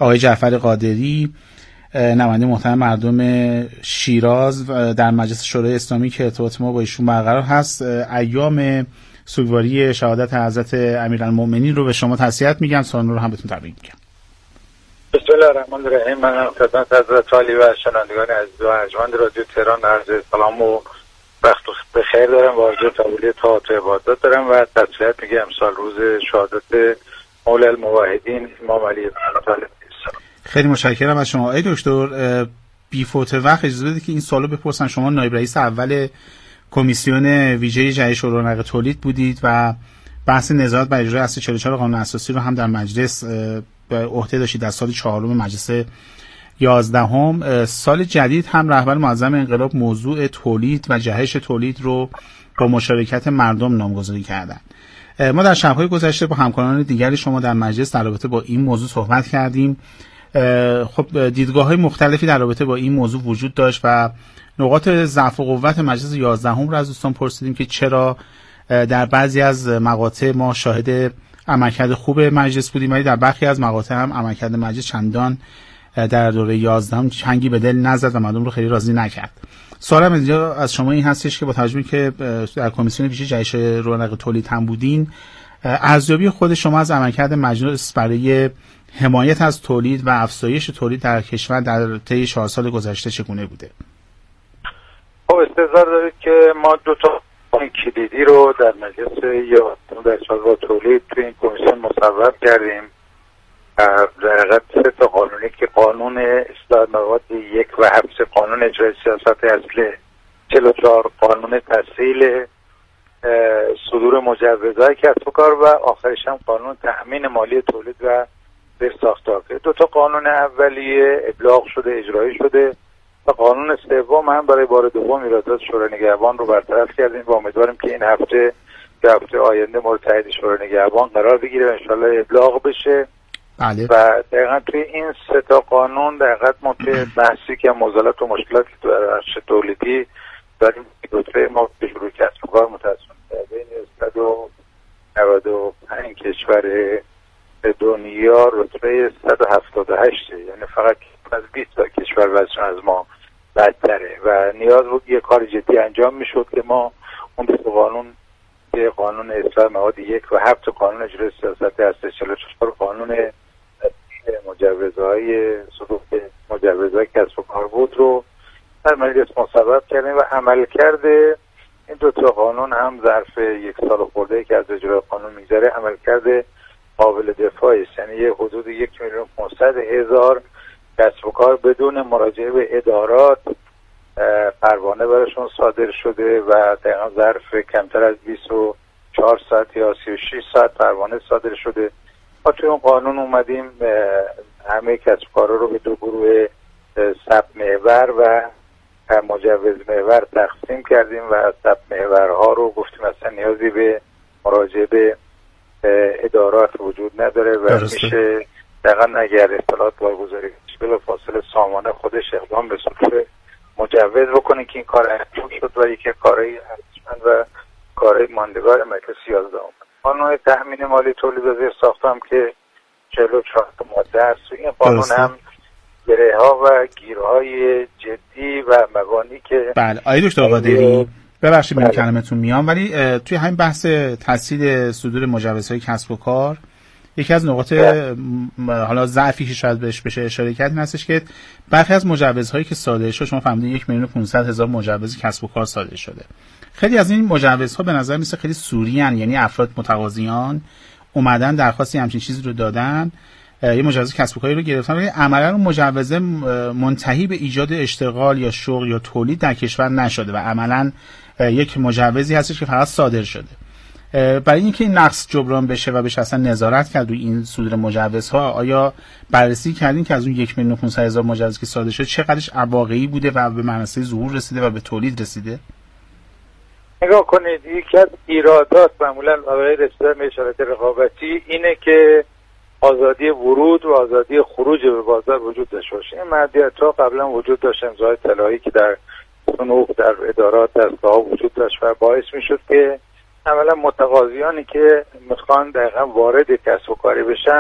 آقای جعفر قادری، نماینده محترم مردم شیراز در مجلس شورای اسلامی که ارتباط ما با ایشون برقرار هست. ایام سوگواری شهادت حضرت امیرالمؤمنین رو به شما تسلیت میگم، سال نو رو هم بهتون تبریک میگم. بسم الله الرحمن الرحیم. من خدمت حضرت عالی و شنوندگان عزیز و ارجمند رادیو تهران عرض سلام و وقت بخیر دارم و آرزوی قبولی طاعات و عبادات دارم و تسلیت میگم سال روز شهادت مولا الموحدین امام علی بن طالب. خیلی متشکرم از شما. ای دکتر، بی فوت وقت اجازه بدید که این سوالو بپرسم. شما نایب رئیس اول کمیسیون ویژه جهش و رونق تولید بودید و بحث نظارت بر اجرای اصل 44 قانون اساسی رو هم در مجلس به عهده داشتید در سال 4 مجلس 11. سال جدید هم رهبر معظم انقلاب موضوع تولید و جهش تولید رو با مشارکت مردم نامگذاری کردن. ما در شب‌های گذشته با همکاران دیگر شما در مجلس در رابطه با این موضوع صحبت کردیم. خب دیدگاه‌های مختلفی در رابطه با این موضوع وجود داشت و نقاط ضعف و قوت مجلس 11 رو از دوستان پرسیدیم که چرا در بعضی از مقاطع ما شاهد عملکرد خوب مجلس بودیم ولی در برخی از مقاطع هم عملکرد مجلس چندان در دوره 11 چنگی به دل نزد و مردم رو خیلی راضی نکرد. سوالم اینجا از شما این هستش که با توجه که در کمیسیون ویژه جهش رونق تولید هم بودین، ارزیابی خود شما از عملکرد مجلس برای حمایت از تولید و افزایش تولید در کشور در طی 4 سال گذشته چگونه بوده؟ خب استظهار دارید که ما 2 تا کلیدی رو در مجلس یا در شورای تولید توی این کمیسیون مصوب کردیم. در حقیقت 3 تا قانونی که قانون اصلاح مواد 1 و 7 قانون اجرای سیاست اصل 44 قانون تسهیل صدور مجوزهای کسب و کار و آخرش هم قانون تأمین مالی تولید و زیرساخت‌ها. 2 تا قانون اولیه ابلاغ شده، اجرایی شده و قانون سوم هم برای بار دوم ایرادات شورای نگهبان رو برطرف کردیم و امیدواریم که این هفته یا هفته آینده مورد تایید شورای نگهبان قرار بگیره و انشالله ابلاغ بشه. بله. و دقیقا توی این 3 تا قانون دقیقا ما توی بحثی که موزلات و مشکلاتی تو بخش تولیدی داریم رتبه ما به شروع کسب و کار متاسفانه بین 195 کشور دنیا رتبه 178، یعنی فقط از 20 تا کشور وضعشون از ما بدتره و نیاز بود یه کار جدی انجام میشد که ما اون 2 قانون که قانون اصلاح مواد 1 و 7 قانون اجرای سیاست اصل 44 قانون مجوزهای صدور مجوزهای کسب و کار بود رو در مجلس مصوب کردیم و عمل کرده این 2 تا قانون هم ظرف 1 سال خورده که از اجرای قانون میگذره عمل کرده قابل دفاعی است. یعنی یه حدود 1,500,000 کسب و کار بدون مراجعه به ادارات پروانه براشون صادر شده و دقیقا ظرف کمتر از 24 ساعت یا 36 ساعت پروانه صادر شده. ما توی اون قانون اومدیم همه کسب و کارا رو به 2 گروه ثبت محور و مجوز محور تقسیم کردیم و ثبت محورها رو گفتیم اصلا نیازی به مراجعه به ادارات وجود نداره و میشه دقیقا اگر اطلاعات بارگذاری بلافاصله سامانه خودش اقدام به صدور مجوز بکنه که این کار انجام شد و یکی کارهای ارزشمند و کارهای ماندگار مجلس 11 قانون تأمین مالی تولید و زیرساخت هم که 44 ماده است و این قانون هم گره‌ها و گیرهای جدی و مبانی که بله. آقای دکتر قادری ببخشید من کلمتون میام ولی توی همین بحث تسهیل صدور مجوزهای کسب و کار یکی از نقاط حالا ضعفی که شاید بهش بشه اشاره کرد این هستش که برخی از مجوزهایی که صادر شده شما فهمیدین 1,500,000 مجوز کسب و کار صادر شده. خیلی از این مجوزها به نظر میسه خیلی سوریان، یعنی افراد متقاضیان اومدن درخواستی همچین چیزی رو دادن، یه مجوز کسب و کاری رو گرفتن ولی عملا اون مجوز منتهی به ایجاد اشتغال یا شغل یا تولید در کشور نشده و عملا یک مجوزی هستش که فقط صادر شده. برای اینکه این نقص جبران بشه و بشه اصلا نظارت کرد روی این صدور مجوزها، آیا بررسی کردین که از اون 1,500,000 مجوز که صادر شده چقدرش واقعی بوده و به منصه ظهور رسیده و به تولید رسیده؟ نگاه کنید یکی از ایرادات معمولا برای رسیدن به اشارات رقابتی اینه که آزادی ورود و آزادی خروج به بازار وجود داشته باشه. این محدودیت‌ها قبلا وجود داشت، امضای طلایی که در صنوف در ادارات دستگاه‌ها وجود داشت و باعث میشد که عملا متقاضیانی که میخوان دقیقا وارد کسب و کاری بشن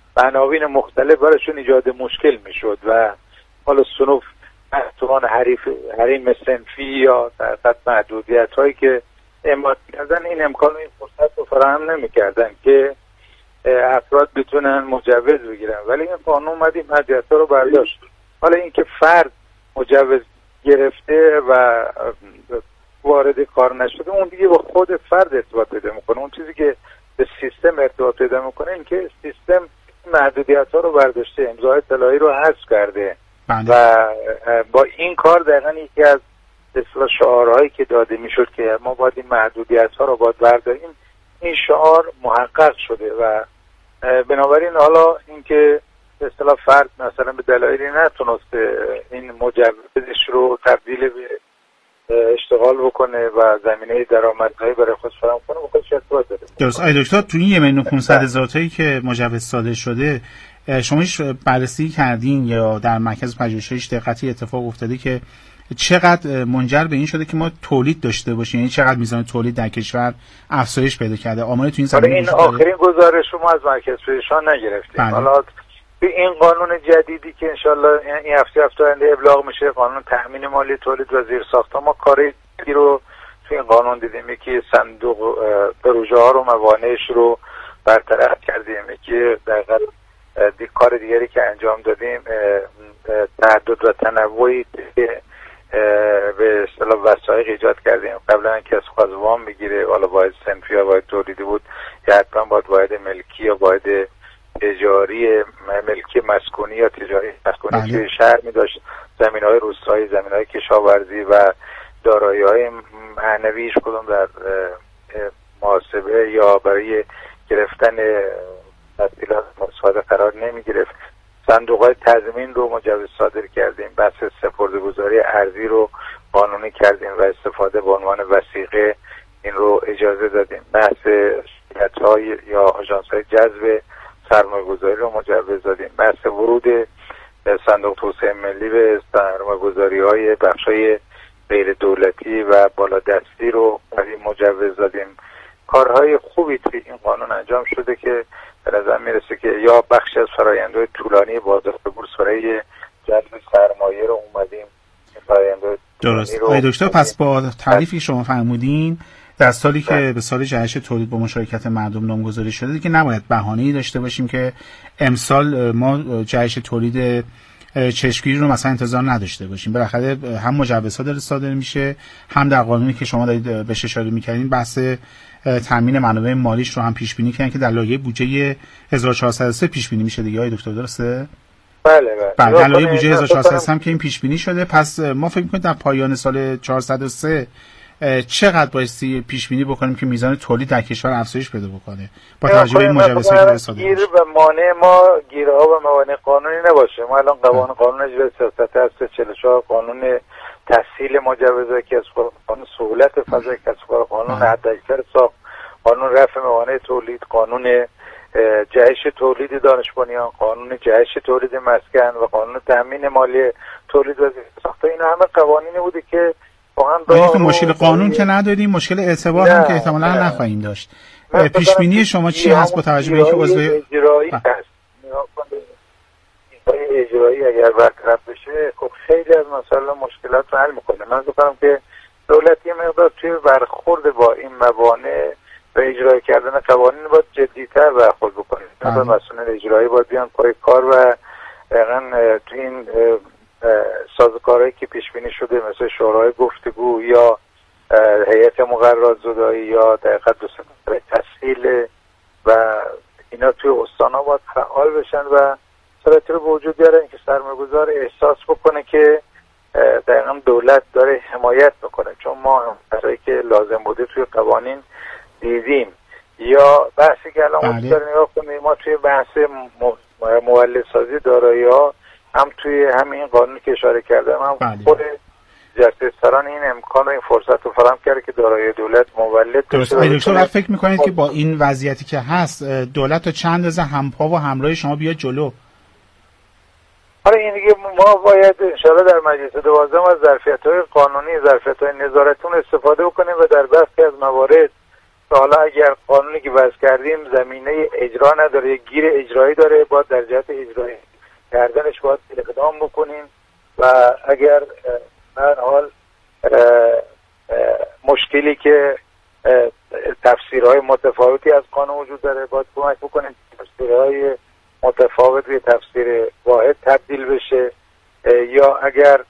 عناوین مختلف براشون ایجاد مشکل میشد و حالا صنوف محتوان حریم صنفی یا در حقیقت محدودیت هایی که اعمال کردن این امکان و این فرصت رو فراهم نمی‌کردن که افراد بتونن مجوز بگیرن، ولی این قانون اومد این محدودیت ها رو برداشت. حالا اینکه فرد مجوز گرفته و وارد کار نشده اون دیگه با خود فرد ارتباط پیدا میکنه. اون چیزی که به سیستم ارتباط پیدا میکنه این که سیستم محدودیت ها رو برداشته، امضای اطلاعی رو حذف کرده و با این کار دقیقا یکی از اصلا شعارهایی که داده میشد که ما باید این محدودیت ها رو باید برداریم، این شعار محقق شده و بنابراین حالا اینکه به اصطلاح فرد مثلا به دلایلی نتونسته این مجوزش رو تبدیل به اشتغال بکنه و زمینه درآمدزایی برای خودش فراهم کنه خودش ارتباط داره. درست. آقای دکتر تو این 1,500,000 تایی که مجوز صادر شده شما هیچ بررسی کردین یا در مرکز پژوهش‌هایش دقتی اتفاق افتاده که چقدر منجر به این شده که ما تولید داشته باشیم، یعنی چقدر میزان تولید در کشور افزایش پیدا کرده؟ آماری تو این زمینه این آخرین گزارش رو ما از مرکز پژوهش‌ها نگرفتیم. حالا این قانون جدیدی که انشالله این هفته آینده ابلاغ میشه، قانون تأمین مالی تولید و زیرساخت‌ها، ما کاری رو تو این قانون دیدیم، یکی صندوق پروژه ها رو موانعش رو برطرف کردیم، یکی دقیقاً کار دیگری که انجام دادیم تعدد و تنوعی که به اصطلاح وثایق ایجاد کردیم. قبلا کسی خواست وام بگیره، حالا باید صنفی یا باید تولیدی بود یا حتما باید ملکی یا باید تجاری ملکی مسکونی یا تجاری مسکونی توی شهر می داشت، زمین‌های روستایی، زمین‌های کشاورزی و دارایی‌های معنویش کدوم در محاسبه یا برای گرفتن تسهیلات مساعده قرار نمی گرفت. صندوق‌های تضمین رو مجوز صادر کردیم، بحث سپرده‌گذاری ارزی رو قانونی کردیم و استفاده به عنوان وثیقه این رو اجازه دادیم. بحث شرکت‌های یا آژانس‌های جذب سرمایه‌گذاری رو مجوز دادیم. بحث ورود صندوق توسعه ملی به سرمایه‌گذاری‌های بخش‌های غیر دولتی و بالادستی رو مجوز دادیم. کارهای خوبی توی این قانون انجام شده که به نظر میرسه که یا بخشی از فرآیندهای طولانی بازار بورس برای جذب سرمایه رو اومدیم فرآیندهای درست. آقای دکتر پس با تعریفی که شما فرمودین در سالی که به سال جهش تولید با مشارکت مردم نامگذاری شده که نباید بهانه‌ای داشته باشیم که امسال ما جهش تولید چشمگیری رو مثلا انتظار نداشته باشیم. بالاخره هم مجوزها داره صادر میشه، هم در قانونی که شما دارید بهش اشاره می‌کردین بحث تامین منابع مالیش رو هم پیش بینی کردن که در لایحه بودجه 1403 پیش بینی میشه دیگه. آقای دکتر درسته؟ بله. در لایحه بودجه 1403 هم که این پیش بینی شده، پس ما فکر می‌کنیم در پایان سال 403 چقدر بایستی پیش بینی بکنیم که میزان تولید در کشور افزایش پیدا بکنه با توجه به این مجوزهای که صادر گیر و مانع ما گیرها و موانع قانونی نباشه. ما الان قانون اجرای سیاست هست 44 قانون تسهیل مجوزات که از قانون سهولت فضای کسب و کار، قانون حداکثر ساخت، قانون رفع موانع تولید، قانون جهش تولید دانش بنیان، قانون جهش تولید مسکن و قانون تامین مالی تولید و زیرساخت‌ها. اینا همه قوانینی بوده که ما مشکل قانون که نداریم، مشکل اعتبار هم که احتمالاً نخواهیم داشت. پیش بینی شما چی هست با توجه به اینکه عضو اجرایی هست؟ اجرایی اگر برطرف بشه خب خیلی از مسائل مشکلات رو حل میکنه. من فکر کنم که دولت یه مقدار توی برخورد با این موانع و اجرای کردن قوانین باید جدی‌تر برخورد بکنه. مثلا مسئولین اجرایی باید بیان پای کار و دقیقاً تو این سازوکارهایی که پیش بینی شده مثل شورای گفتگو یا هیئت مقررات زدایی یا دقیقاً دوستان تسهیل و اینا توی استان‌ها باید فعال بشن و شرایطی رو به وجود بیارن که سرمایه‌گذار احساس بکنه که دقیقاً دولت داره حمایت میکنه. چون ما کاری که لازم بوده توی قوانین دیدیم یا بحثی که الان مستر نگاه کنیم ما توی بحث مولدسازی دارایی‌ها هم توی همین قانونی که اشاره کردم هم خود جسته‌سران این امکان و این فرصت رو فراهم کرده که دارایی دولت مولد درست. آقای دکتر فکر میکنید که با این وضعیتی که هست دولت تا چند روز همپا و همراه شما بیاد جلو؟ آره این دیگه ما باید انشاءالله در مجلس 12 از ظرفیت‌های قانونی، ظرفیت‌های نظارتون استفاده بکنیم و در برخی از موارد حالا اگر قانونی که وضع کردیم زمینه اجرا نداره، گیر اجرایی داره، باید در جهت اجرایی کردنش باید اقدام بکنیم و اگر هر حال مشکلی که تفسیرهای متفاوتی از قانون وجود داره باید کمک بکنیم تفسیرهای متفاوت به تفسیر واحد تبدیل بشه، یا اگر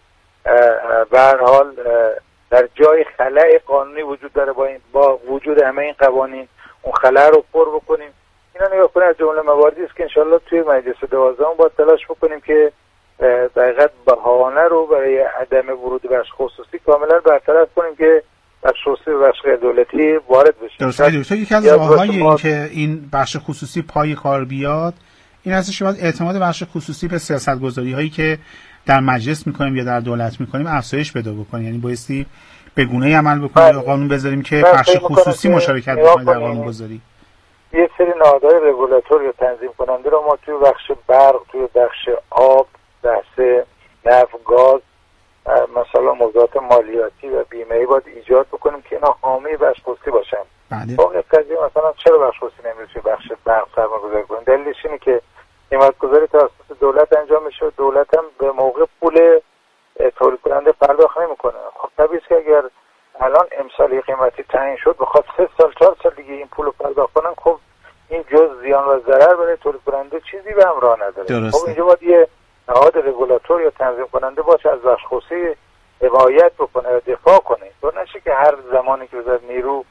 به هر حال در جای خلأ قانونی وجود داره با وجود همه این قوانین اون خلأ رو پر بکنیم. اینا نگاه کنید از جمله مواردی است که انشالله توی مجلس 12 باید تلاش بکنیم که دقیقاً بهانه رو برای عدم ورود بخش خصوصی کاملا برطرف کنیم که بخش خصوصی و بخش غیر دولتی وارد بشه. درسته دکتر، یکی از راه‌های این که این بخش خصوصی پای کار بیاد این هستش که باید اعتماد بخش خصوصی به سیاست‌گذاری‌هایی که در مجلس می‌کنیم یا در دولت می‌کنیم افزایش پیدا بکنه. یعنی بایستی به گونه‌ای عمل بکنیم یا قانون بذاریم که بخش خصوصی مشارکت بکنه در قانون‌گذاری. یه سری نهادهای رگولاتور یا تنظیم کننده رو ما توی بخش برق، توی بخش آب، بحث نفت، گاز، مثلا موضوعات مالیاتی و بیمه‌ای باید ایجاد بکنیم که اینا حامی بخش خصوصی باشن. بله. واقعا قضیه مثلا چرا بخش خصوصی نمیره توی بخش برق سرمایه‌گذاری کنیم؟ دلیلش اینه که حمایت‌گذاری توسط دولت انجام میشه و دولت هم به موقع پول تولید کننده پرداخت نمیکنه. خب طبیعیه که اگر الان امسال قیمتی تعیین شد بخواد 3 سال 4 سال دیگه این پول رو پرداخت کنن، خب این جز زیان و ضرر برای تولید کننده چیزی به همراه نداره. خب اینجا باید یه نهاد رگولاتور یا تنظیم کننده باشه از بخش خصوصی حمایت بکنه و دفاع کنه. تو نشه که هر زمانی که وزارت نیرو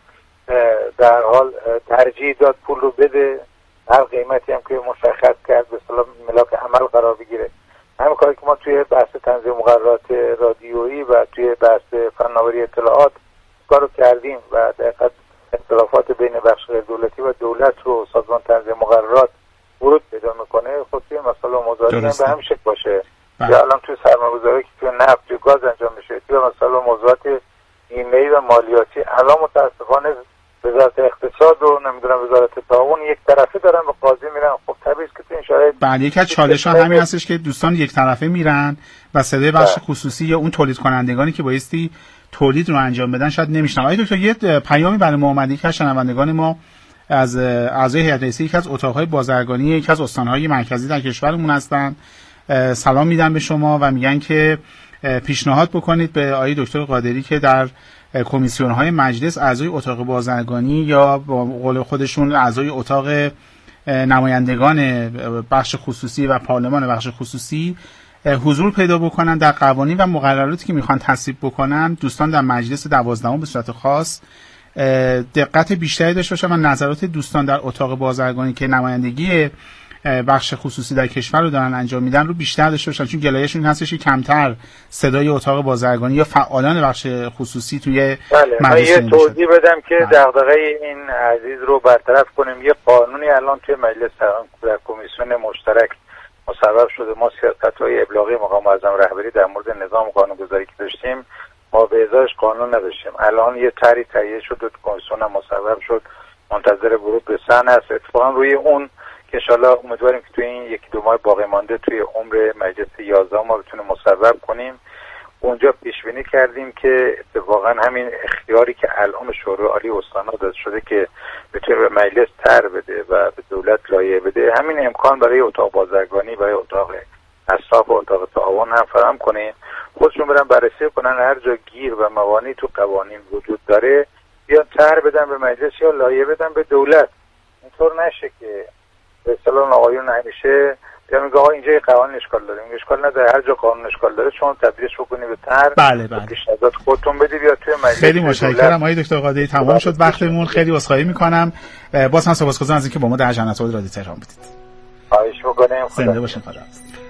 در حال ترجیح داد پول رو بده هر قیمتی هم که مشخص کرد به اصطلاح ملاک عمل قرار بگیره. همین کاری که ما توی بحث تنظیم مقررات رادیویی و توی بحث فناوری اطلاعات کارو کردیم و دقیقاً اختلافات بین بخش غیر دولتی و دولت رو سازمان تنظیم مقررات ورود پیدا میکنه. خب توی مسئله موضوعاتی هم به همین شکل باشه. یا الان توی سرمایه‌گذاری که توی نفت، توی گاز انجام میشه، توی مسئله موضوعات بیمه‌ای و مالیاتی الان متاسفانه وزارت اقتصاد و نمیدونم وزارت تعاون یک طرفه دارن به قاضی میرن. خب طبیعیه که تو این شرایط بله یکی از چالش‌ها همین هستش که دوستان یک طرفه میرن و صدای بخش خصوصی یا اون تولید کنندگانی که بایستی تولید رو انجام بدن شاید نمیشنن. آقای دکتر یه پیامی برای ما اومده که شنوندگان ما از اعضای هیئت رئیسه یکی از اتاق‌های بازرگانی یکی از استان‌های مرکزی در کشورمون هستن، سلام میدن به شما و میگن که پیشنهاد بکنید به آقای دکتر قادری که در کمیسیون‌های مجلس اعضای اتاق بازرگانی یا با قول خودشون اعضای اتاق نمایندگان بخش خصوصی و پارلمان بخش خصوصی حضور پیدا بکنن در قوانین و مقرراتی که میخوان تصویب بکنن. دوستان در مجلس 12 به صورت خاص دقت بیشتری داشته باشن و نظرات دوستان در اتاق بازرگانی که نمایندگی بخش خصوصی در کشور رو دارن انجام میدن رو بیشتر داشته باشن، چون گلایه‌شون هستش که کمتر صدای اتاق بازرگانی یا فعالان بخش خصوصی توی مجلس یه توضیح بدم که دغدغه این عزیز رو برطرف کنیم. یه قانونی الان توی مجلس در کمیسیون مشترک مصوب شده. ما سیاست‌های ابلاغی مقام معظم رهبری در مورد نظام قانونگذاری که داشتیم ما به ازاش قانون نداشتیم. الان یه طرحی تهیه شد و کمیسیون هم مصوب شد، منتظر ورود به صحن است. اتفاقا روی اون که انشالله امیدواریم که توی این 1-2 ماه باقی مانده توی عمر مجلس 11 ما بتونیم مصوب کنیم. اونجا پیش بینی کردیم که اتفاقا همین اختیاری که الان شورای عالی استان‌ها داده شده که بتونه به مجلس طرح بده و به دولت لایحه بده، همین امکان برای اتاق بازرگانی، برای اتاق اصلاح و اتاق تعاون هم فراهم کنیم. خودشون برن بررسی کنن هر جا گیر و موانعی تو قوانین وجود داره یا طرح بدن به مجلس یا لایحه بدن به دولت. اینطور نشه که به اصطلاح آقایون همیشه یا میگه آقا اینجا قانون اشکال داره. این اشکال نداره، هر جا قانون اشکال داره شما تبدیلش بکنید به طرح. بله. پیشنهادات خودتون بدید یا توی مجلس. خیلی متشکرم آقای دکتر قادری، تمام شد وقتمون. خیلی عذرخواهی میکنم. باز هم سپاسگزارم از اینکه با ما در جنت رادیو تهران بودید. خواهش می‌کنم. زنده باشین. خدا